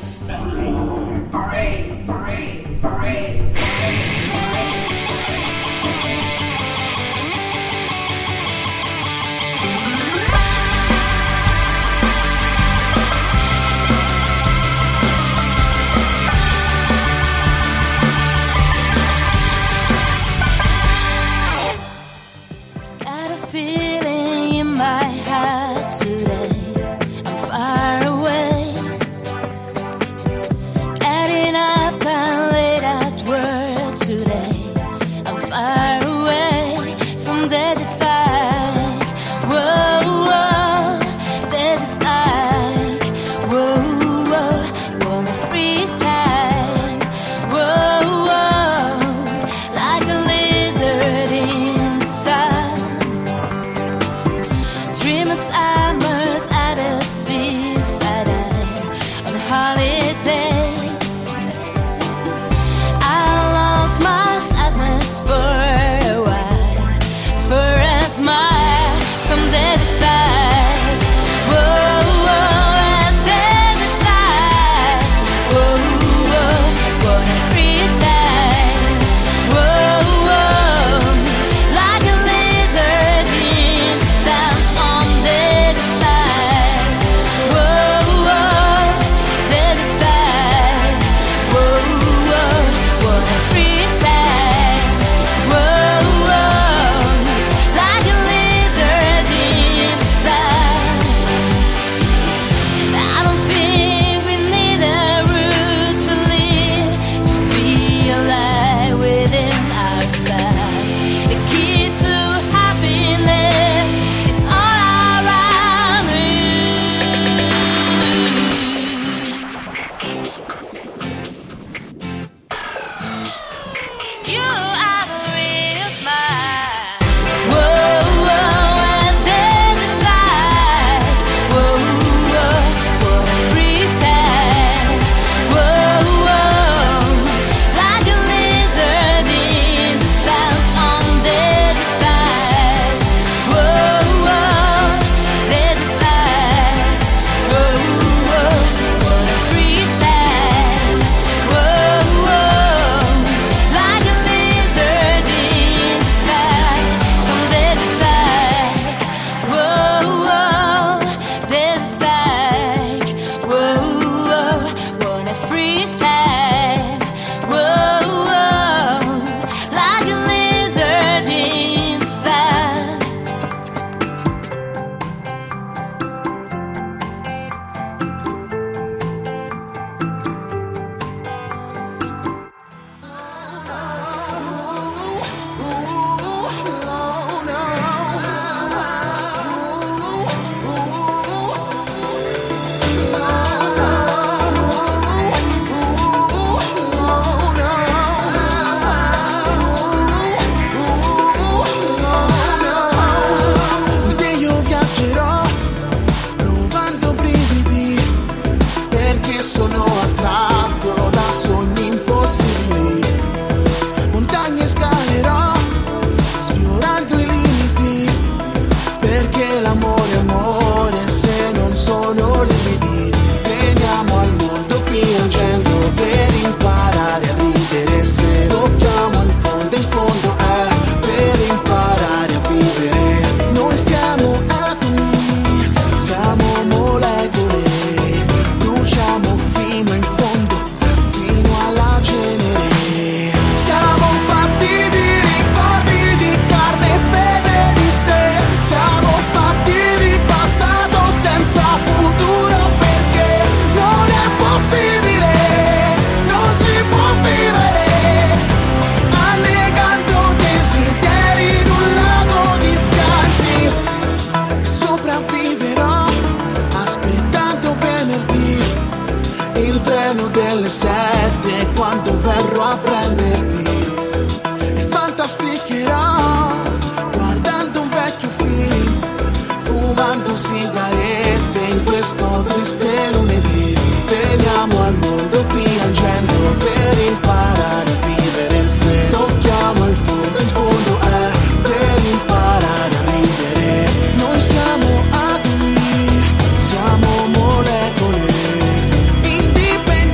Indipendenti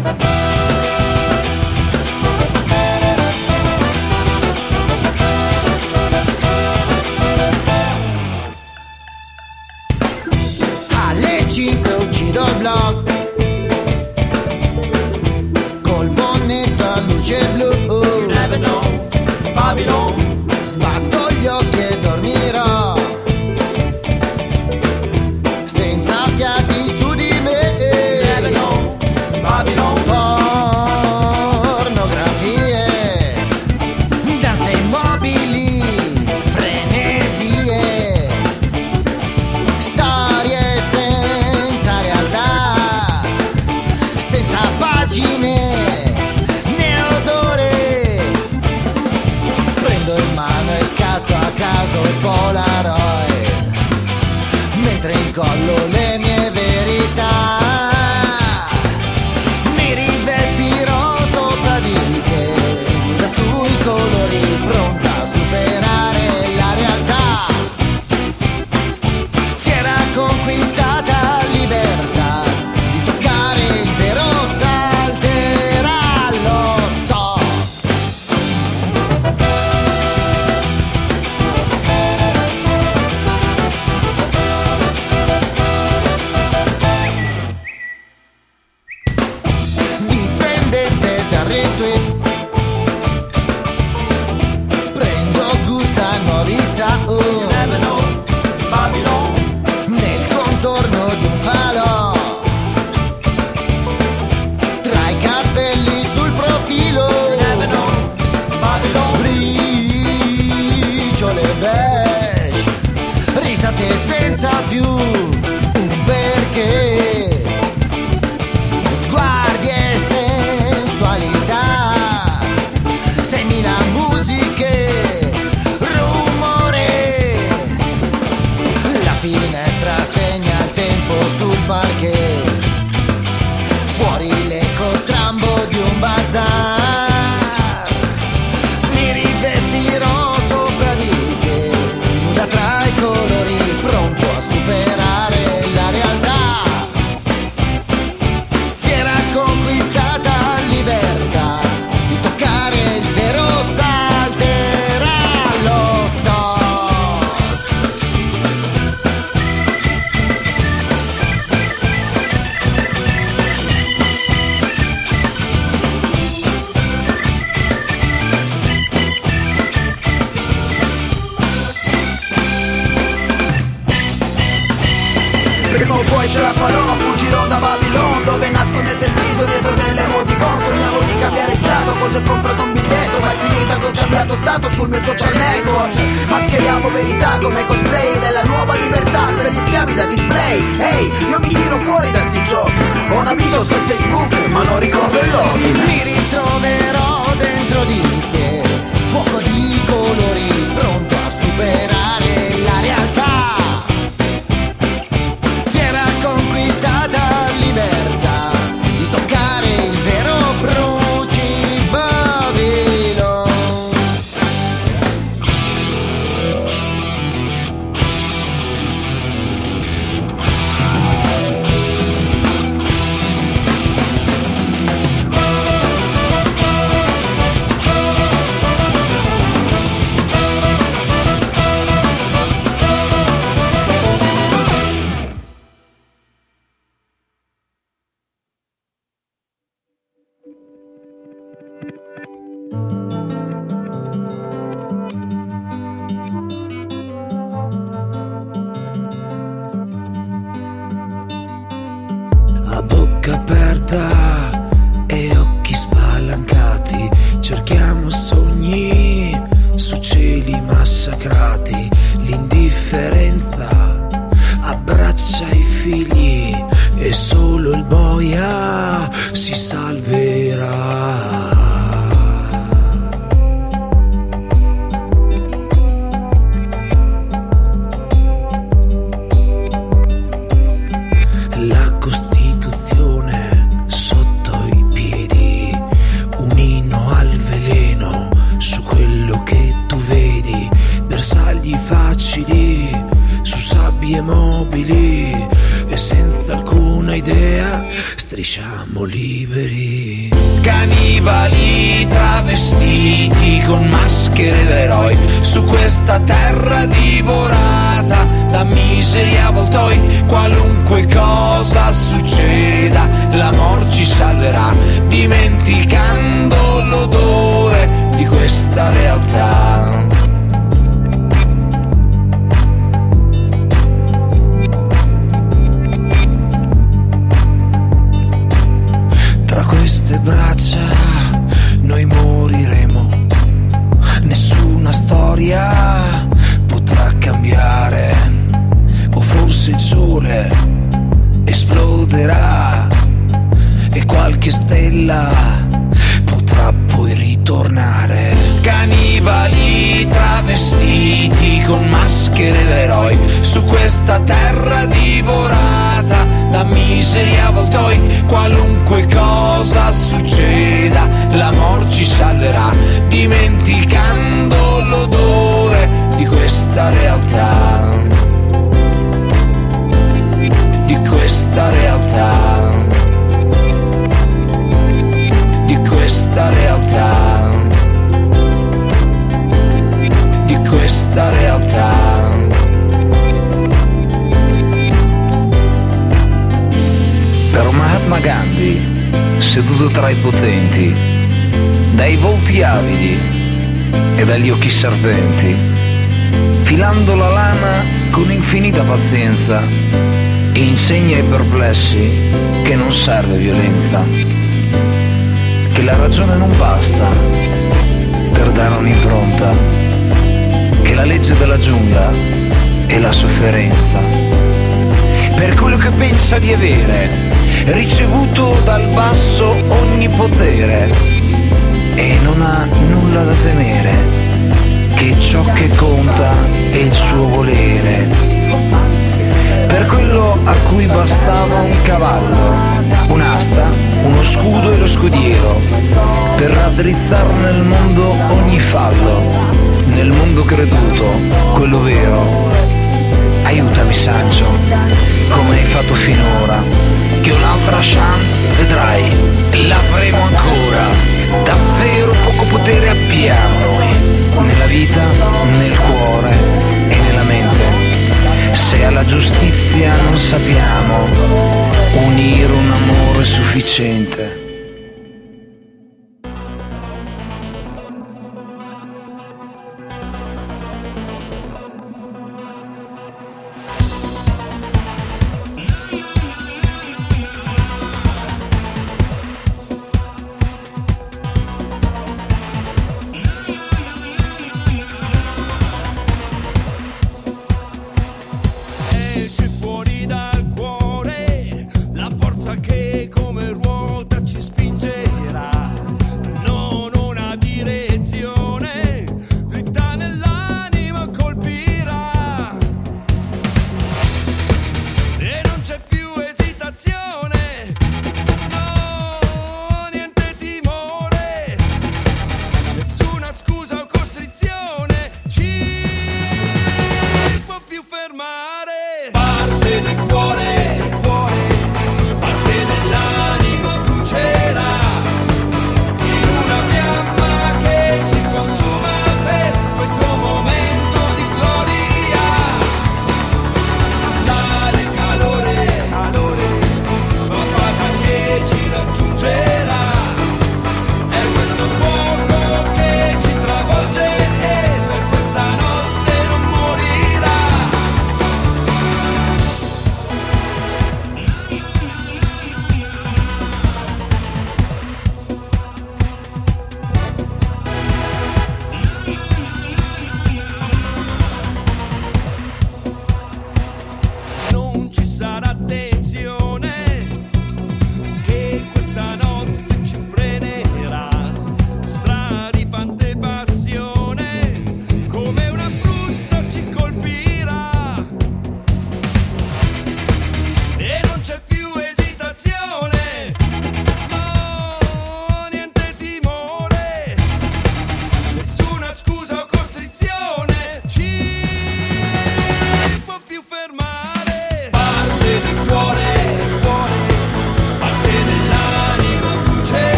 Alle 5 uccido il blog col bonnetto a luce blu. You never know, Babylon. Sbatto gli occhi e dormirò senza fiati su di me. You never know, Babylon. Pornografie, danze immobili, frenesie, storie senza realtà, senza pagine né odore. Prendo in mano e scatto a caso il Polaroid mentre incollo le mie verità. Mi rivestirò sopra di te, da sui colori, pronta a superare la realtà. Fiera conquistata libertà di toccare il vero, salterà lo Stoz. Dipendente dal retweet, prendo gusto a nuovi sound. Nel contorno di un falò, tra i capelli sul profilo, briciole beige, risate senza più un perché, sguardi e sensualità, 6.000 musiche, rumore. La finestra segna il tempo sul parquet, fuori l'eco strambo di un bazar. Mi rivestirò sopra di te, nuda tra i colori, pronto a superare la realtà. Fiera conquistata libertà di toccare il vero, salterà lo Stoz. Prima o poi ce la farò, fuggirò da Babylon, dove nascondete il viso dietro delle emoticon. Sognavo di cambiare stato, così ho comprato un biglietto, ma è finita che ho cambiato stato sul mio social network. Mascheriamo verità come cosplay della nuova libertà per gli schiavi da display. Ehi, io mi tiro fuori da sti giochi, ho un amico per Facebook ma non ricordo il login. Mi ritroverò dentro di te, fuoco di colori, pronto a superare la realtà. Fiera conquistata libertà di toccare il vero, bruci Babylon. A bocca aperta e occhi spalancati, cerchiamo sogni su cieli massacrati. L'indifferenza abbraccia i figli e solo il boia si salverà. La Costituzione sotto i piedi, un inno al veleno su quello che tu vedi, bersagli facili su nessuna idea, strisciamo liberi. Cannibali travestiti con maschere da eroi, su questa terra divorata da miseri avvoltoi. Qualunque cosa succeda, l'amor ci salverà, dimenticando l'odore di questa realtà. Tra queste braccia noi moriremo, nessuna storia potrà cambiare, o forse il sole esploderà e qualche stella potrà poi ritornare. Cannibali travestiti con maschere da eroi, su questa terra divorata da miseri avvoltoi. Qualunque cosa succeda, l'amor ci salverà, dimenticando l'odore di questa realtà, di questa realtà, di questa realtà, di questa realtà. Per Mahatma Gandhi, seduto tra i potenti, dai volti avidi e dagli occhi serpenti, filando la lana con infinita pazienza, insegna ai perplessi che non serve violenza, che la ragione non basta per dare un'impronta, che la legge della giungla è la sofferenza. Per quello che pensa di avere ricevuto dal basso ogni potere e non ha nulla da temere, che ciò che conta è il suo volere. Per quello a cui bastava un cavallo, un'asta, uno scudo e lo scudiero, per raddrizzar nel mondo ogni fallo, nel mondo creduto, quello vero. Aiutami Sancho, come hai fatto finora, che un'altra chance vedrai, l'avremo ancora. Davvero poco potere abbiamo noi, nella vita, nel cuore e nella mente, se alla giustizia non sappiamo unire un amore sufficiente. Esce fuori dal cuore la forza che come ruota ci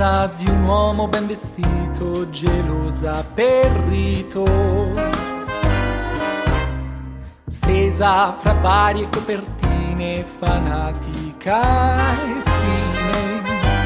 casa di un uomo ben vestito, gelosa per rito, stesa fra varie copertine, fanatica e fine.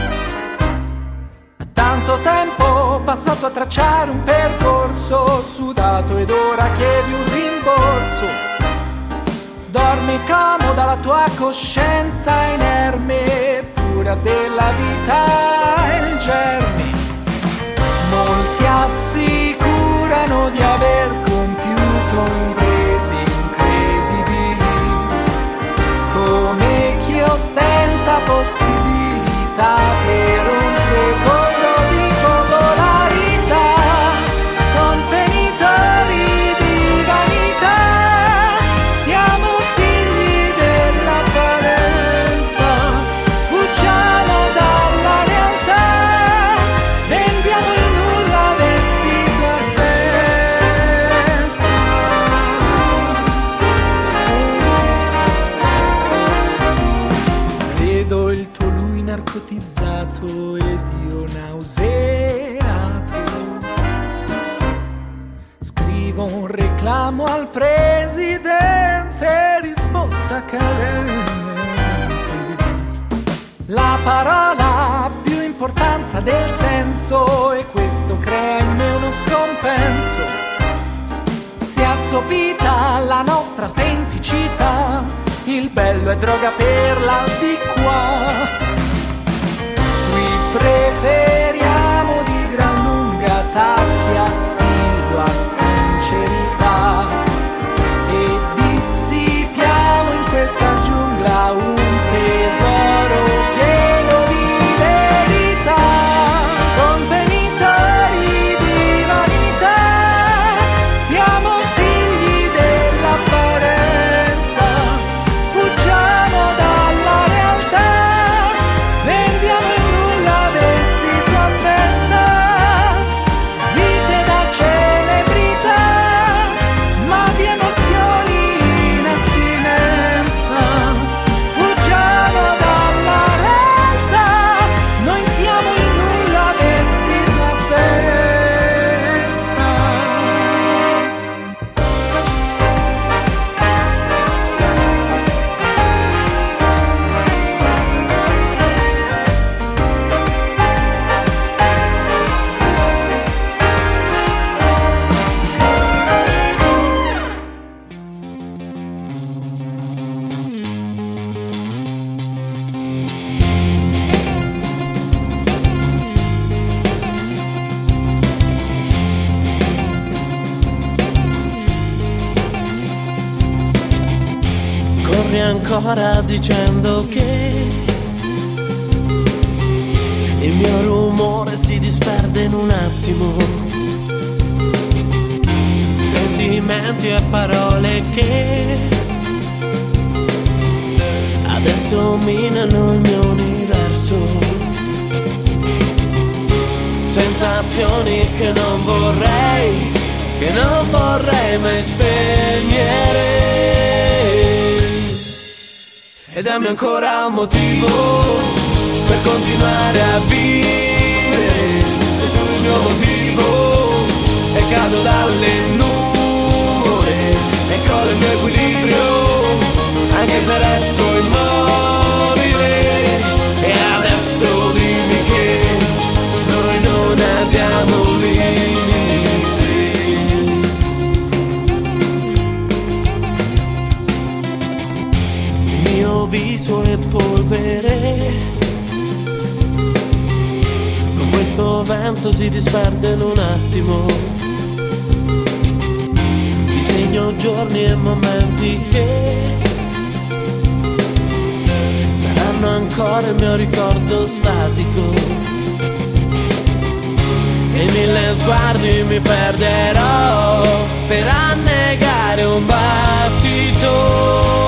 Ha tanto tempo passato a tracciare un percorso sudato ed ora chiedi un rimborso. Dorme comoda la tua coscienza inerme, pura della vita e il germe. Molti assicurano di aver compiuto imprese incredibili, come chi ostenta possibilità per un secondo di popolarità, contenitori di vanità. Siamo figli dell'apparenza, fuggiamo dalla realtà, vendiamo il nulla vestito a festa. Vedo il tuo lui narcotizzato ed io nauseato. Scrivo un reclamo al presidente, risposta carente. La parola ha più importanza del senso e questo crea in me uno scompenso. Si è assopita la nostra autenticità, il bello è droga per l'aldilà. Qui preferiamo di gran lunga tacchi a spillo, a sincerità, e dissipiamo in questa giungla un tesoro pieno di verità, contenitori di vanità. Siamo figli dell'apparenza, fuggiamo dalla realtà, vendiamo il nulla vestito a festa, vite da celebrità, ma di emozioni in astinenza. Fuggiamo dalla realtà, noi siamo il nulla vestito a festa. Corri ancora dicendo che il mio rumore si disperde in un attimo. Sentimenti e parole che adesso minano il mio universo. Sensazioni che non vorrei mai spegnere. E dammi ancora un motivo per continuare a vivere. Sei tu il mio motivo e cado dalle nuvole e crollo il mio equilibrio, anche se resto immobile. E adesso dimmi che noi non abbiamo limiti. Il mio viso è polvere, con questo vento si disperde in un attimo. Disegno giorni e momenti che saranno ancora il mio ricordo statico. E in mille sguardi mi perderò per annegare un battito.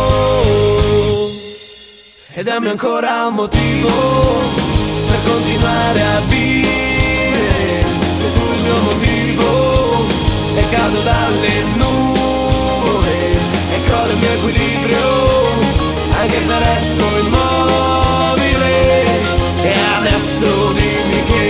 E dammi ancora un motivo per continuare a vivere. Sei tu il mio motivo e cado dalle nuvole e crollo il mio equilibrio, anche se resto immobile. E adesso dimmi che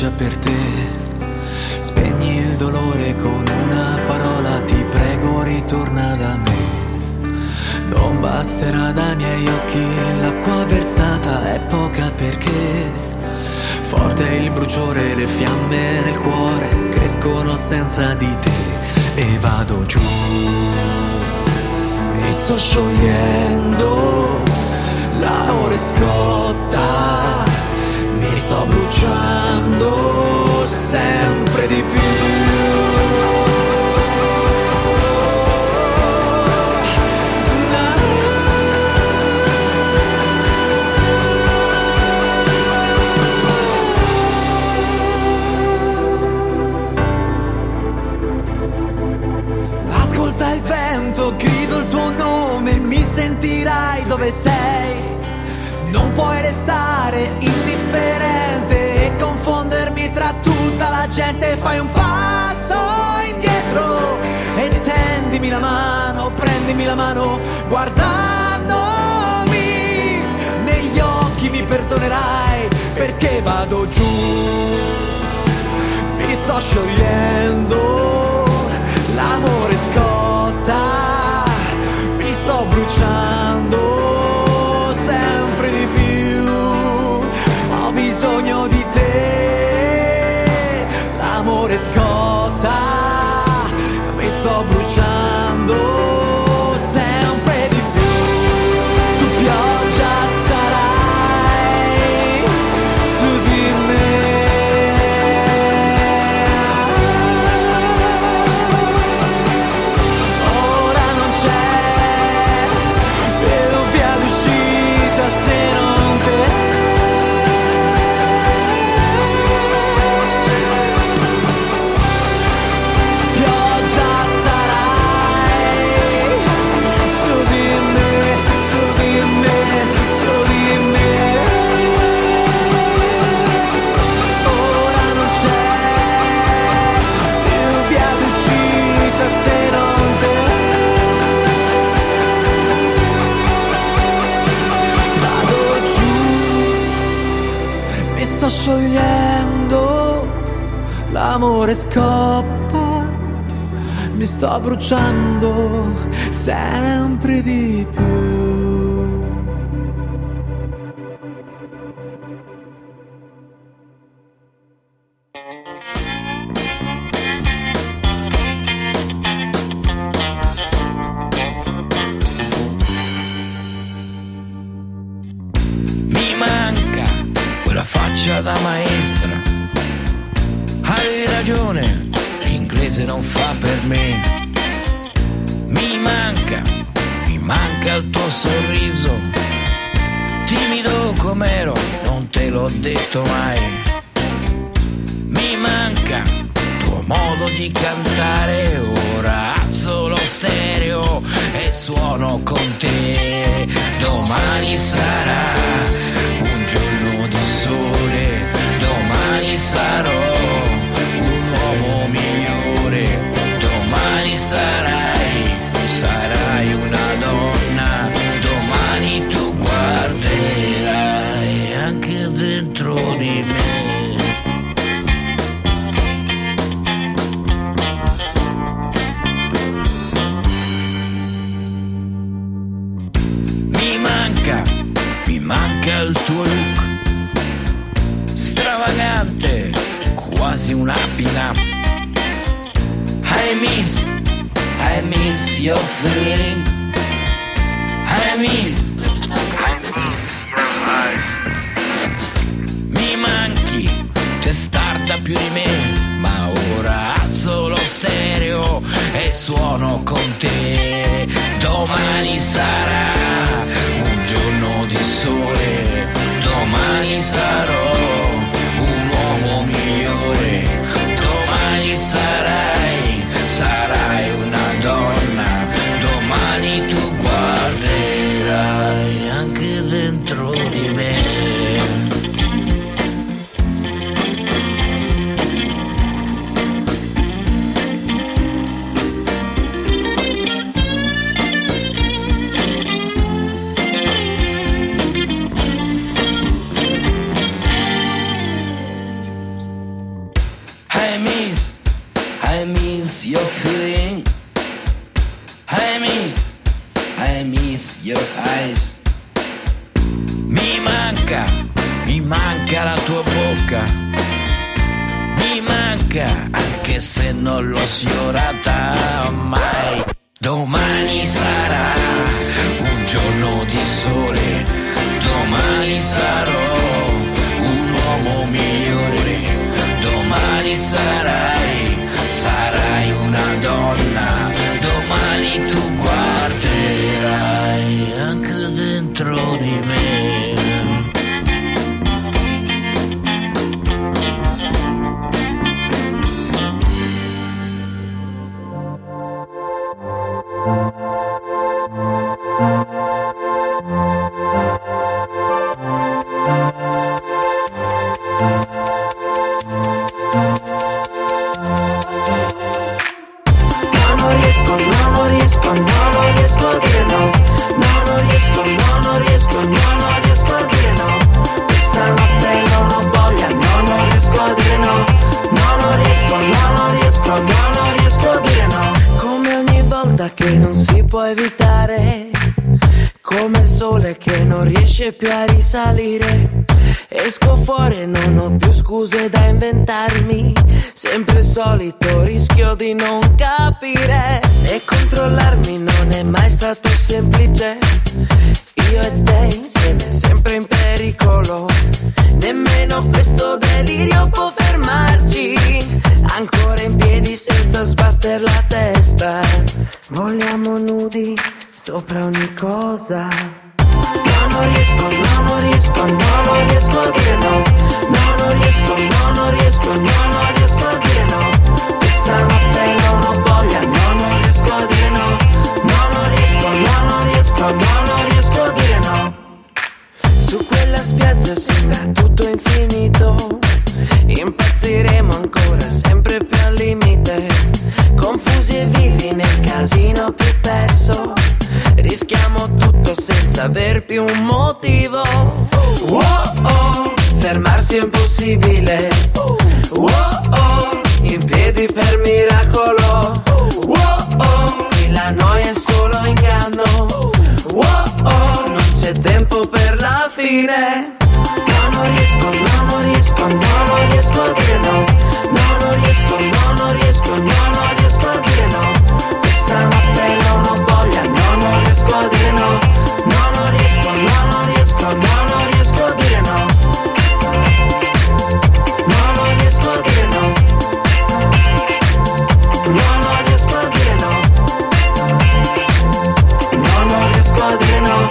pioggia per te. Spegni il dolore con una parola, ti prego ritorna da me. Non basterà dai miei occhi, l'acqua versata è poca perché forte è il bruciore, le fiamme nel cuore crescono senza di te. E vado giù, mi sto sciogliendo, l'amore scotta, mi sto bruciando sempre di più. Ascolta il vento, grido il tuo nome, mi sentirai dove sei. Non puoi restare indifferente e confondermi tra tutta la gente. Fai un passo indietro e tendimi la mano, prendimi la mano, guardandomi negli occhi mi perdonerai, perché vado giù, mi sto sciogliendo, l'amore scotta, mi sto bruciando sempre di più, ho bisogno di te, l'amore scotta, mi sto bruciando sempre di più. Tu pioggia sarai su di me, ora non c'è vero via d'uscita se non te. Pioggia sarai su di me, su di me, su di me. Ora non c'è più via d'uscita se non te. Vado giù, mi sto sciogliendo, l'amore scotta, mi sto bruciando sempre di più. Mi manca quella faccia da maestra. Avevi ragione, l'inglese non fa per me. Mi manca il tuo sorriso. Timido com'ero, non te l'ho detto mai. Mi manca il tuo modo di cantare. Ora alzo lo stereo e suono con te. Domani sarà un giorno di sole, domani sarò un uomo migliore, domani sarai una donna, domani tu guarderai anche dentro di me. Mi manca il tuo look stravagante, quasi una pin-up. I miss your feeling, I miss your heart. Mi manchi, testarda più di me, ma ora alzo lo stereo e suono con te. Domani sarà un giorno di sole, domani sarò un uomo migliore, domani sarai una donna, domani tu guarderai anche dentro di me. miss your feeling. I miss your eyes. Mi manca la tua bocca. Mi manca anche se non l'ho sfiorata mai. Domani sarà un giorno di sole. Domani sarò un uomo migliore. Domani sarai una donna. Domani tu guarderai anche dentro di me. Più a risalire, esco fuori e non ho più scuse da inventarmi, sempre il solito rischio di non capire e controllarmi non è mai stato semplice, io e te insieme sempre in pericolo, nemmeno questo delirio può fermarci, ancora in piedi senza sbatter la testa, vogliamo nudi sopra ogni cosa. Non riesco a dire no. Non riesco a dire no. Questa notte non ho voglia, non riesco a dire no. Non riesco a dire no. Su quella spiaggia sembra tutto infinito. Impazziremo ancora, sempre più al limite. Confusi e vivi nel casino più perso. Rischiamo tutto senza aver più un motivo. Fermarsi è impossibile. In piedi per miracolo. Qui la noia è solo inganno. Non c'è tempo per la fine. Non riesco a dire no. Non riesco a dire no. Questa notte non ho voglia, non riesco a dire no. Non riesco a dire no. Non riesco a dire no. Non riesco a dire no. Non riesco a dire no. Non riesco a dire no.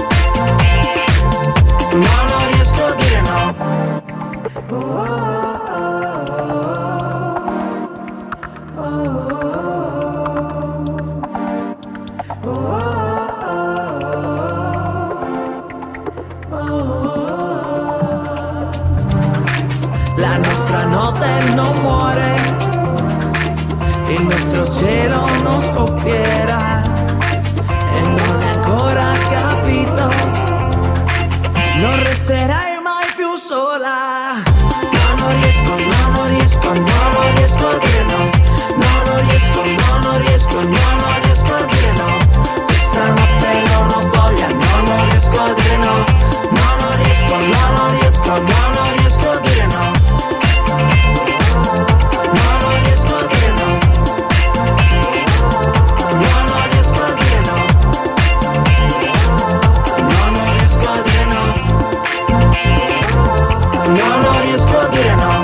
La nostra notte non muore, il nostro cielo non scoppierà e non è ancora capito, non resterai mai più sola. Non riesco a dire no. Non riesco a dire no. Questa notte non ho voglia, non riesco a dire no. Non riesco a dire no. Non riesco a dire no. Non riesco a dire no. Non riesco a dire no. Non riesco a dire no.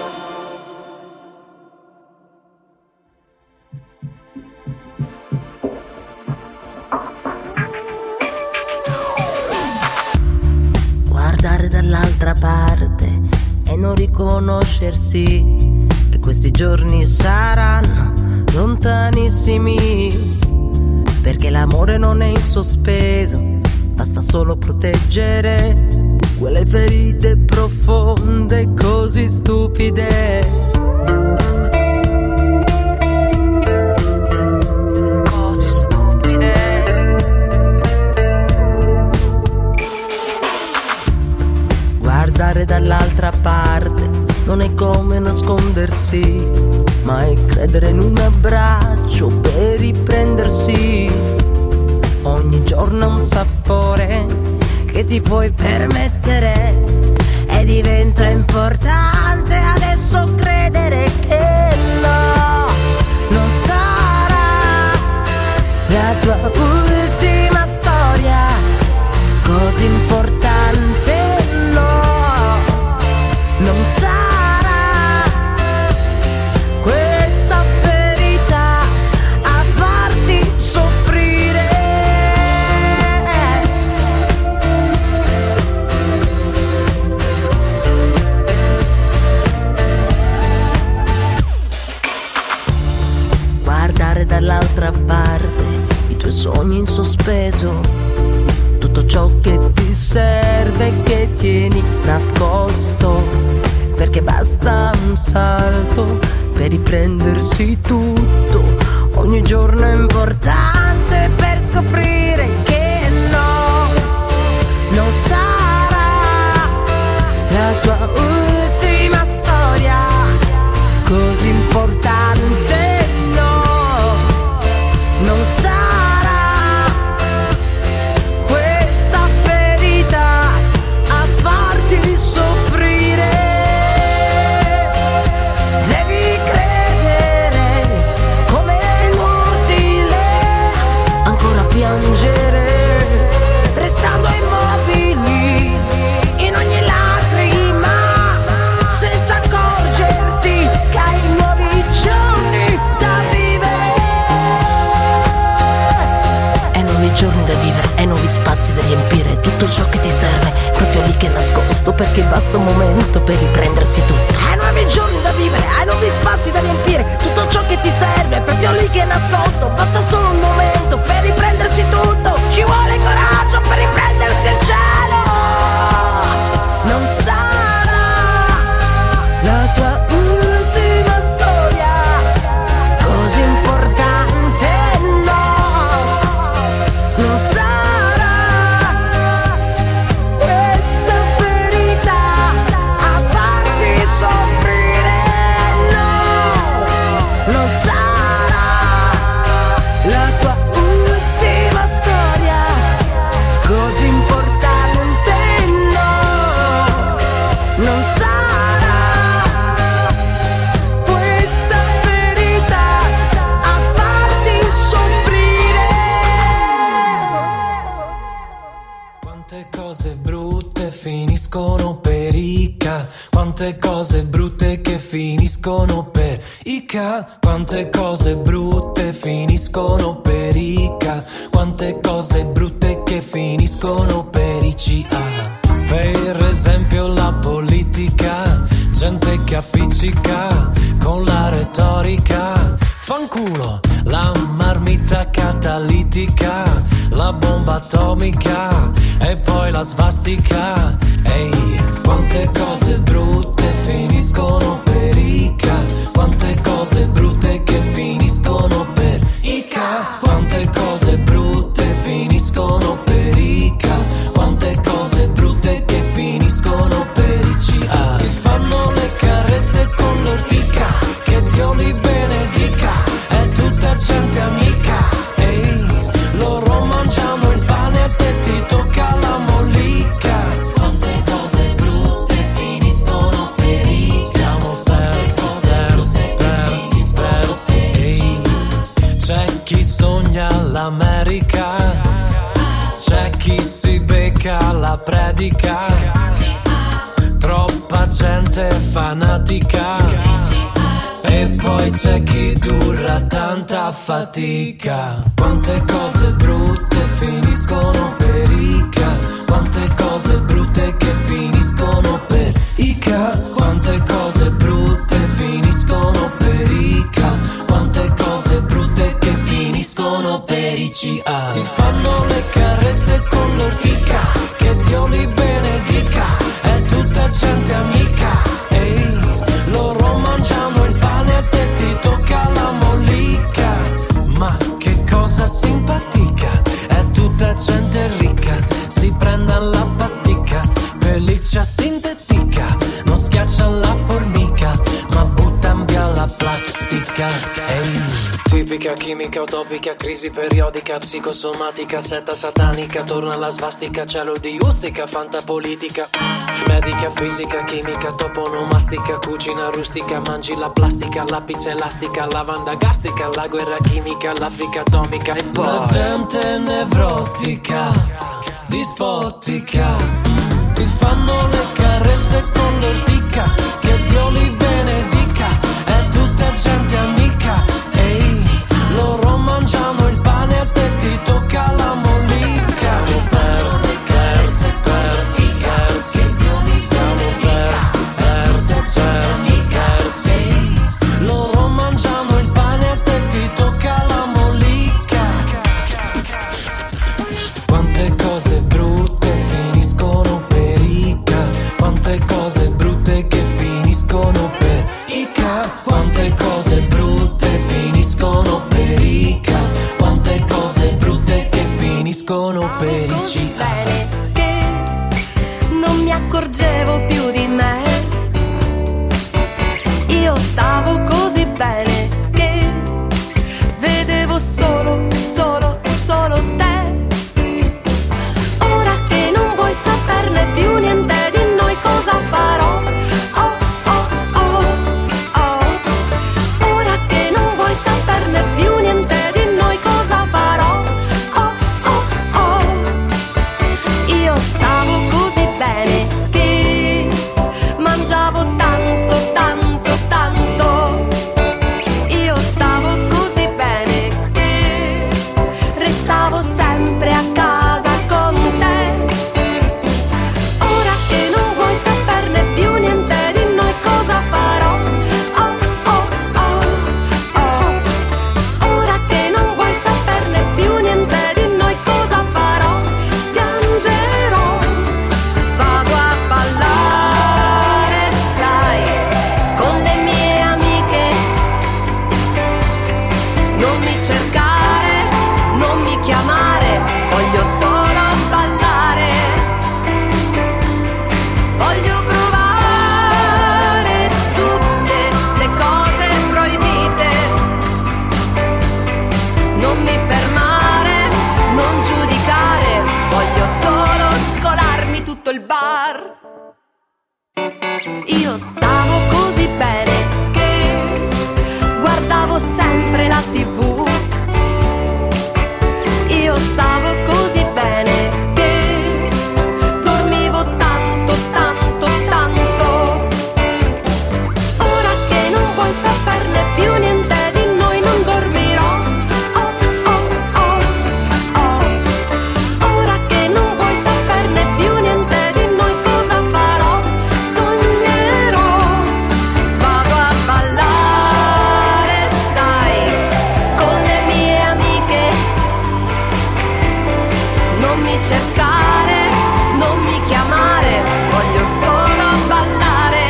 Guardare dall'altra parte e non riconoscersi, e questi giorni saranno lontanissimi, perché l'amore non è in sospeso, basta solo proteggere quelle ferite profonde così stupide. Dall'altra parte non è come nascondersi, ma è credere in un abbraccio per riprendersi. Ogni giorno ha un sapore che ti puoi permettere e diventa importante adesso credere che no, non sarà la tua ultima storia così importante, no, non sarà questa ferita a farti soffrire. Guardare dall'altra parte i tuoi sogni in sospeso, tutto ciò che ti serve, che tieni nascosto, perché basta un salto per riprendersi tutto. Ogni giorno è importante per scoprire che no, non sarà la tua ultima storia così importante, no, non sarà soffrire. Devi credere come è inutile ancora piangere, restando immobili in ogni lacrima, senza accorgerti che hai nuovi giorni da vivere. E nuovi giorni da vivere, e nuovi spazi da riempire, tutto ciò che ti serve proprio lì che è nascosto, perché basta un momento per riprendersi tutto. Hai nuovi giorni da vivere, hai nuovi spazi da riempire, tutto ciò che ti serve è proprio lì che è nascosto, basta solo un momento per riprendersi tutto. Ci vuole coraggio per riprendersi il cielo. Non sarà la tua ultima storia così importante, no, non sarà finiscono per Ica, quante cose brutte che finiscono per Ica, quante cose brutte finiscono per Ica, quante cose brutte che finiscono per ICA. Per esempio la politica, gente che appiccica con la retorica, fanculo, la marmita catalitica, la bomba atomica e poi la svastica. Ehi, quante cose brutte finiscono per Ica, quante cose brutte che finiscono per Ica, quante cose brutte finiscono per Ica, quante cose brutte che finiscono per ICA. Ti fanno le carezze con l'ortica, che Dio li benedica, è tutta gente amica. Ehi, loro mangiano il pane e te ti tocca la mollica. Quante cose brutte finiscono per Ica, siamo persi. Ehi, c'è chi sogna l'America, c'è chi si becca la predica, troppa gente fanatica, e poi c'è chi dura tanta fatica. Quante cose brutte finiscono per Ica, quante cose brutte che finiscono per Ica, quante cose brutte finiscono per Ica, quante cose brutte che finiscono per ICA. Ti fanno le carezze con l'ortica, che Dio li benedica, è tutta gente amica. Ehi, loro mangiano il pane e te ti tocca la mollica. Ma che cosa simpatica, è tutta gente ricca, si prenda la pasticca, pelliccia sintetica. plastica. Tipica chimica utopica, crisi periodica, psicosomatica, setta satanica, torna alla svastica, cielo di ustica, fantapolitica, medica, fisica, chimica, toponomastica, cucina rustica, mangi la plastica, la pizza elastica, lavanda gastica, la guerra chimica, l'Africa atomica e poi la gente nevrotica, dispotica, ti fanno le carezze con l'ortica, che Dio li benedica, è tutta gente amica, ehi, loro mangiano il pane e a te ti tocca la mollica. Che Dio li benedica, è tutta gente amica, ehi, loro mangiano il pane e a te ti tocca la mollica. Quante cose brutte finiscono per Ica, quante cose brutte che finiscono per Ica, quante cose brutte finiscono per Ica, quante cose brutte che finiscono per Ica. Che non mi accorgevo più di me, io stavo così bene che vedevo solo te. Ora che non vuoi saperne più niente di noi, cosa farò? Ora che non vuoi saperne più niente di noi, cosa farò? Io stavo così bene che mangiavo tanto, tanto, tanto. Io stavo così bene che restavo sempre a casa con te. Ora che non vuoi saperne più niente di noi, cosa farò? Ora che non vuoi saperne più niente di noi, cosa farò? Piangerò, vado a ballare, sai, con le mie amiche. Non mi cercare, non mi chiamare, voglio solo ballare. Voglio provare tutte le cose proibite. Non mi fermare, non giudicare, voglio solo scolarmi tutto il bar. Io stavo così bene che guardavo sempre la TV. Io stavo così bene che dormivo tanto, tanto, tanto. Ora che non vuoi saperne più niente di noi, non dormirò. Ora che non vuoi saperne più niente di noi, cosa farò? Sognerò, vado a ballare, sai, con le mie amiche. Non mi cercare, non mi chiamare, voglio solo ballare.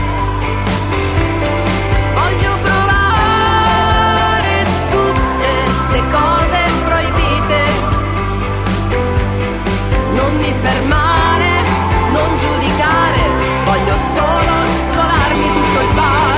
Voglio provare tutte le cose proibite. Non mi fermare, non giudicare, voglio solo scolarmi tutto il bar.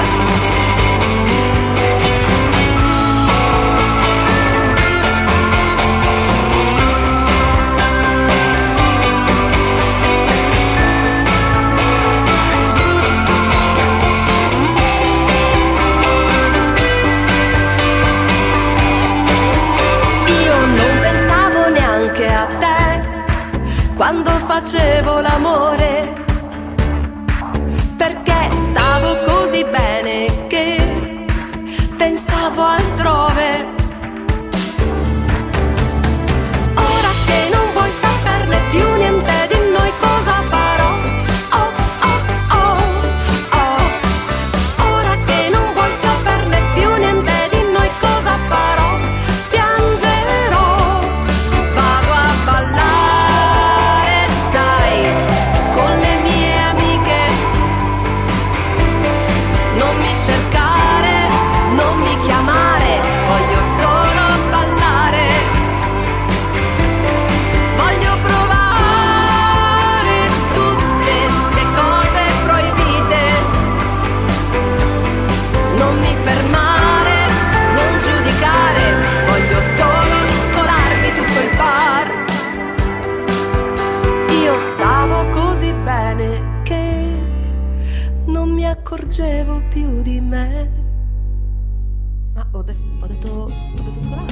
Io non pensavo neanche a te quando facevo l'amore, perché stavo così bene che pensavo altrove. Ora che non vuoi saperne più niente di noi, cosa farò? Ora che non vuoi saperne più niente di noi, cosa farò? Piangerò, vado a ballare, sai, mi accorgevo più di me. Ma ho detto scolare.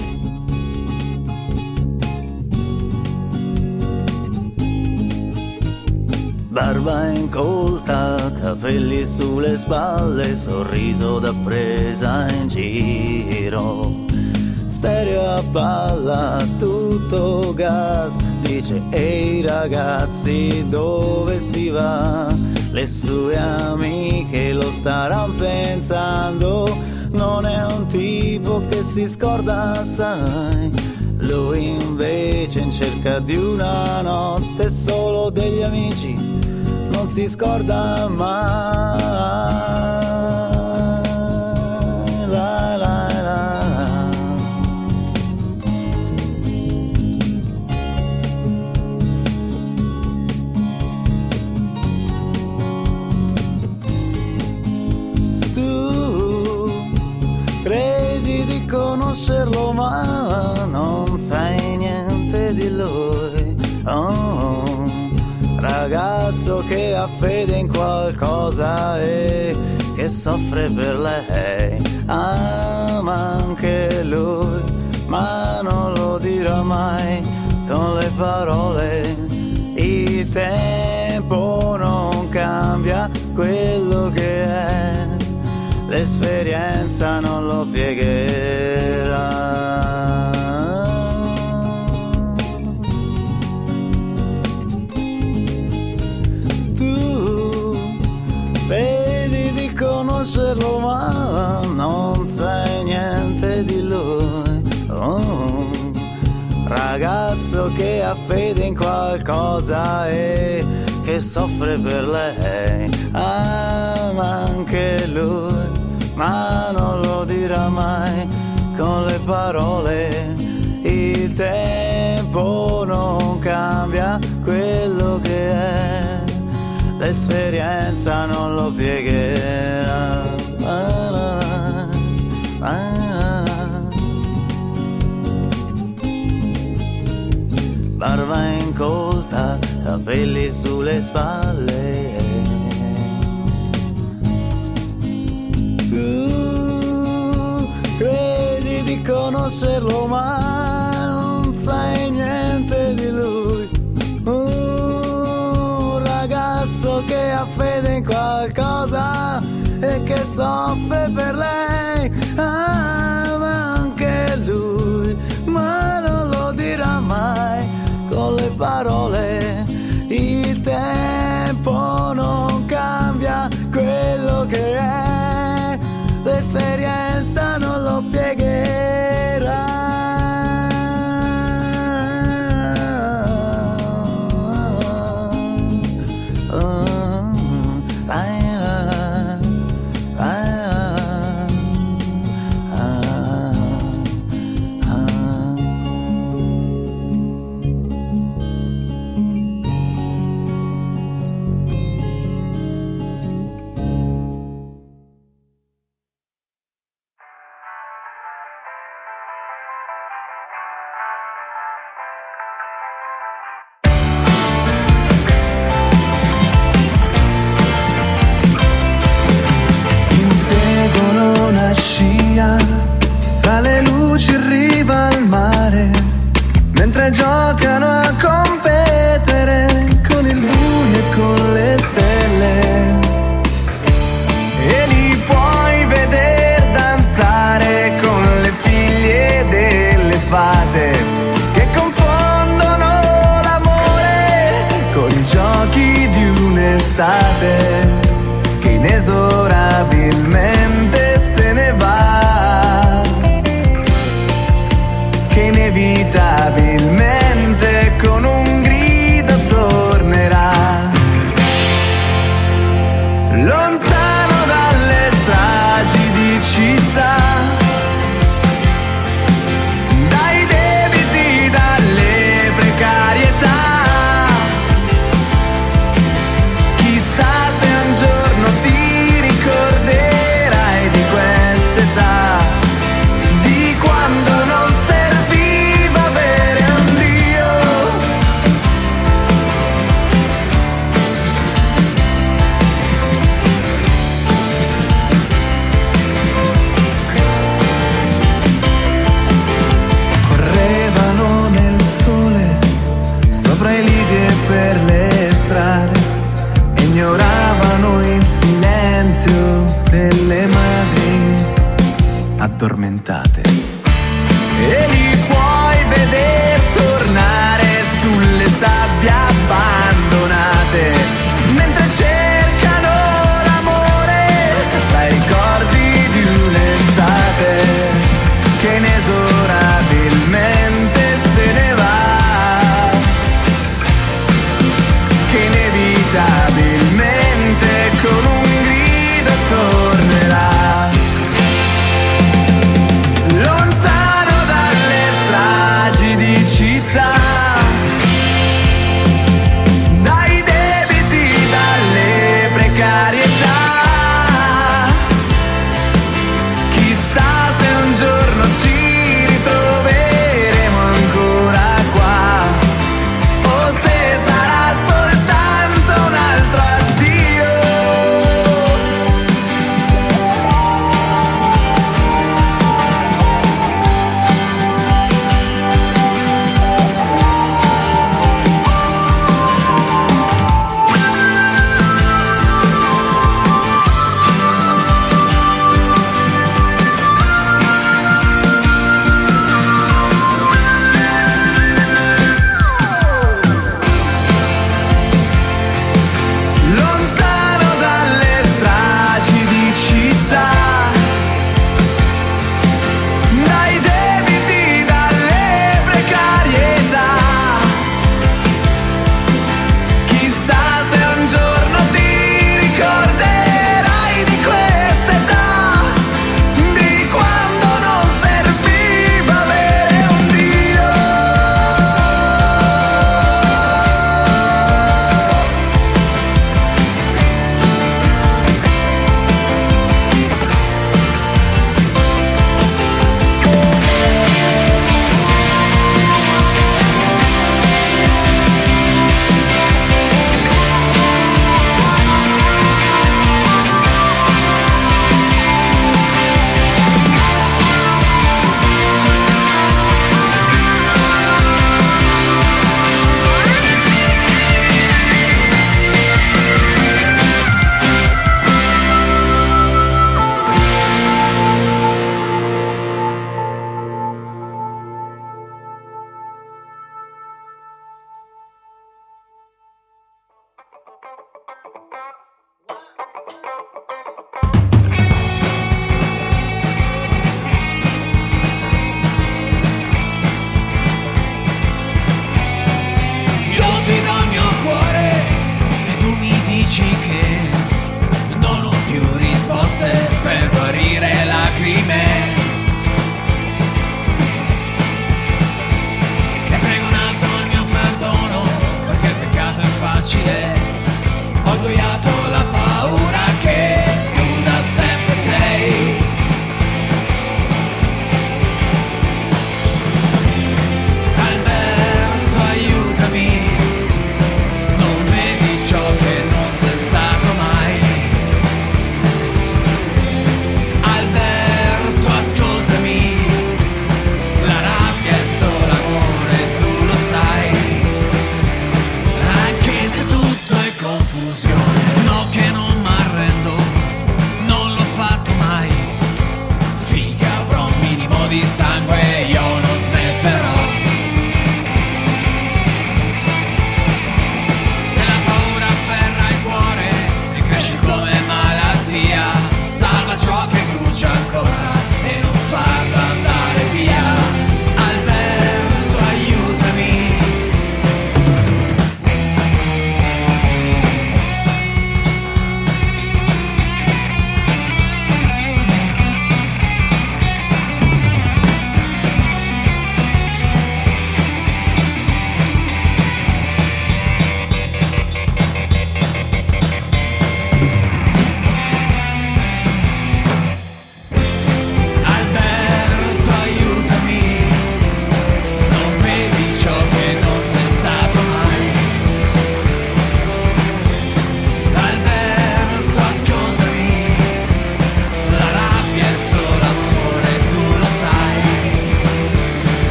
Barba incolta, capelli sulle spalle, sorriso da presa in giro. Stereo a palla, tutto gas, dice ehi ragazzi dove si va? Le sue amiche lo staran pensando, non è un tipo che si scorda assai. Lui invece in cerca di una notte solo degli amici, non si scorda mai. La, la, la. Tu credi di conoscerlo ma non sai niente di lui. Oh. Ragazzo che ha fede in qualcosa e che soffre per lei, ama anche lui, ma non lo dirà mai con le parole. Il tempo non cambia quello che è, l'esperienza non lo piegherà. Vedi di conoscerlo ma non sai niente di lui. Oh, ragazzo che ha fede in qualcosa e che soffre per lei, ama anche lui, ma non lo dirà mai con le parole. Il tempo non cambia quello che è, l'esperienza non lo piegherà. Barba incolta, capelli sulle spalle. Tu credi di conoscerlo ma non sai niente di lui. Ragazzo che ha fede in qualcosa e che soffre per lei, ama anche lui, ma non lo dirà mai con le parole. Il tempo non cambia quello che è, l'esperienza non lo piegherà. Tra le luci in riva al mare, mentre giocano a competere con il buio e con le stelle. E li puoi veder danzare con le figlie delle fate che confondono l'amore con i giochi di un'estate che inesorabilmente se ne va, che inevitabilmente con un grido tornerà. Lontano dalle stragi di città, dai debiti, dalle precarietà. Chissà se un giorno ti tormentate. E li puoi veder tornare sulle sabbie abbandonate, mentre cercano l'amore, dai ricordi di un'estate che inesorabilmente se ne va, che inevitabilmente con un grido tornerà.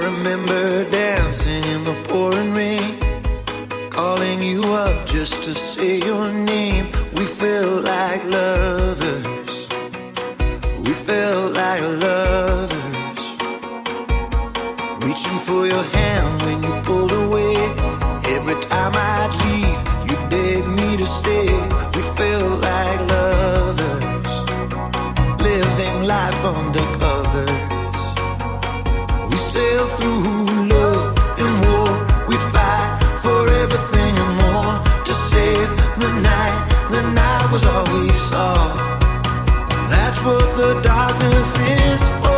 remember dancing in the pouring rain, calling you up just to say your name. We felt like lovers. We felt like lovers. Reaching for your hand when you pulled away. Every time I'd leave, you begged me to stay. We felt like lovers, living life undercover. We sailed through love and war. We'd fight for everything and more to save the night. The night was all we saw. That's what the darkness is for.